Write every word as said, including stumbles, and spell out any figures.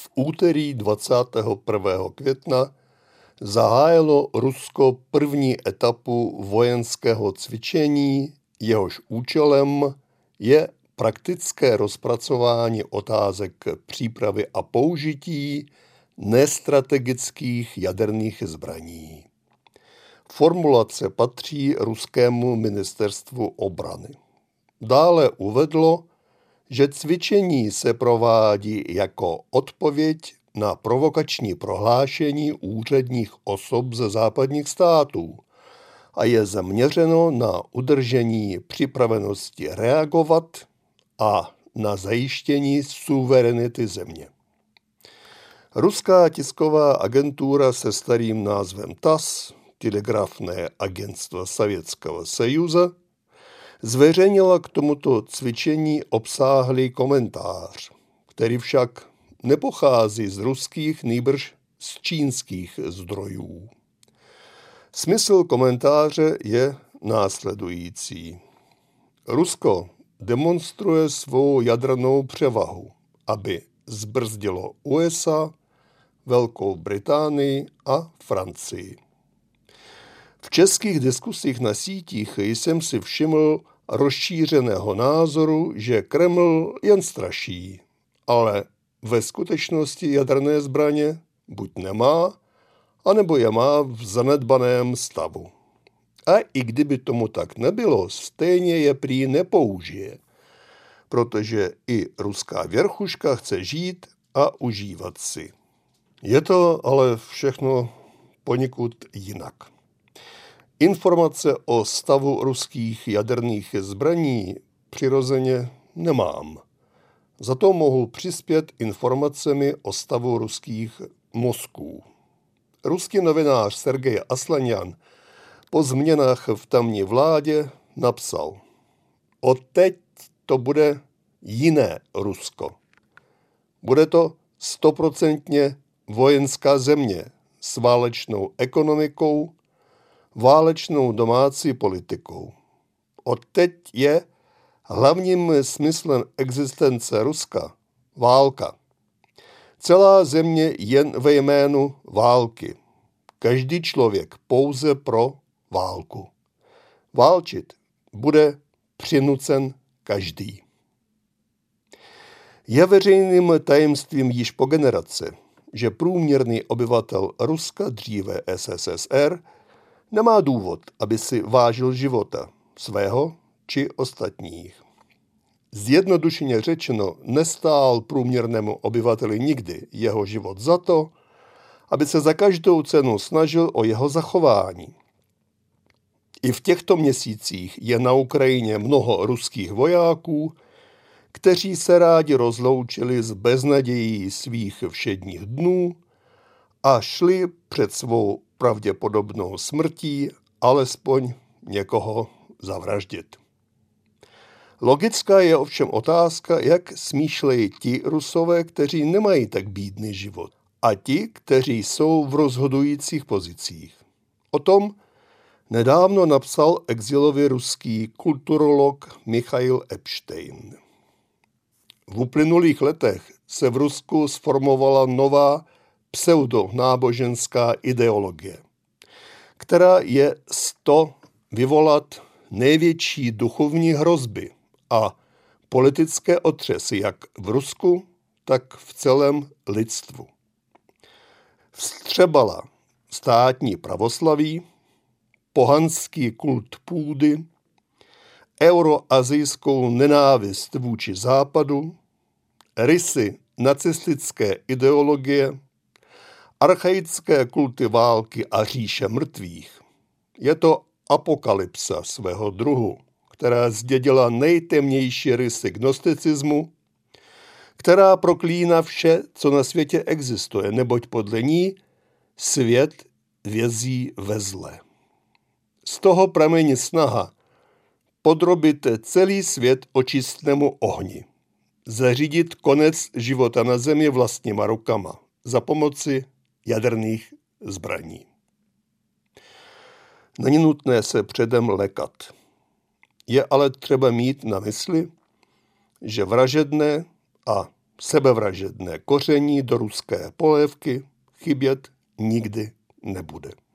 V úterý dvacátého prvního května zahájilo Rusko první etapu vojenského cvičení, jehož účelem je praktické rozpracování otázek přípravy a použití nestrategických jaderných zbraní. Formulace patří ruskému ministerstvu obrany. Dále uvedlo, že cvičení se provádí jako odpověď na provokační prohlášení úředních osob ze západních států a je zaměřeno na udržení připravenosti reagovat a na zajištění suverenity země. Ruská tisková agentura se starým názvem T A S, Telegrafné agentstvo Sovětského Sojuza, zveřejnila k tomuto cvičení obsáhlý komentář, který však nepochází z ruských, nýbrž z čínských zdrojů. Smysl komentáře je následující. Rusko demonstruje svou jadernou převahu, aby zbrzdilo U S A, Velkou Británii a Francii. V českých diskusích na sítích jsem si všiml rozšířeného názoru, že Kreml jen straší, ale ve skutečnosti jaderné zbraně buď nemá, anebo je má v zanedbaném stavu. A i kdyby tomu tak nebylo, stejně je prý nepoužije, protože i ruská věrchuška chce žít a užívat si. Je to ale všechno poněkud jinak. Informace o stavu ruských jaderných zbraní přirozeně nemám. Za to mohu přispět informacemi o stavu ruských mozků. Ruský novinář Sergej Aslanjan po změnách v tamní vládě napsal: Odteď to bude jiné Rusko. Bude to stoprocentně vojenská země s válečnou ekonomikou, válečnou domácí politikou. Odteď je hlavním smyslem existence Ruska válka. Celá země jen ve jménu války. Každý člověk pouze pro válku. Válčit bude přinucen každý. Je veřejným tajemstvím již po generace, že průměrný obyvatel Ruska, dříve S S S R, nemá důvod, aby si vážil života svého či ostatních. Zjednodušeně řečeno, nestál průměrnému obyvateli nikdy jeho život za to, aby se za každou cenu snažil o jeho zachování. I v těchto měsících je na Ukrajině mnoho ruských vojáků, kteří se rádi rozloučili s beznadějí svých všedních dnů a šli před svou pravděpodobnou smrtí alespoň někoho zavraždit. Logická je ovšem otázka, jak smýšlejí ti Rusové, kteří nemají tak bídný život, a ti, kteří jsou v rozhodujících pozicích. O tom nedávno napsal exilový ruský kulturolog Michail Epstein. V uplynulých letech se v Rusku sformovala nová pseudonáboženská ideologie, která je s to vyvolat největší duchovní hrozby a politické otřesy jak v Rusku, tak v celém lidstvu. Vstřebala státní pravoslaví, pohanský kult půdy, euroazijskou nenávist vůči západu, rysy nacistické ideologie, archaické kulty války a říše mrtvých. Je to apokalypsa svého druhu, která zdědila nejtemnější rysy gnosticismu, která proklíná vše, co na světě existuje, neboť podle ní svět vězí ve zle. Z toho pramení snaha podrobit celý svět očistnému ohni, zařídit konec života na zemi vlastníma rukama za pomoci jaderných zbraní. Není nutné se předem lekat. Je ale třeba mít na mysli, že vražedné a sebevražedné koření do ruské polévky chybět nikdy nebude.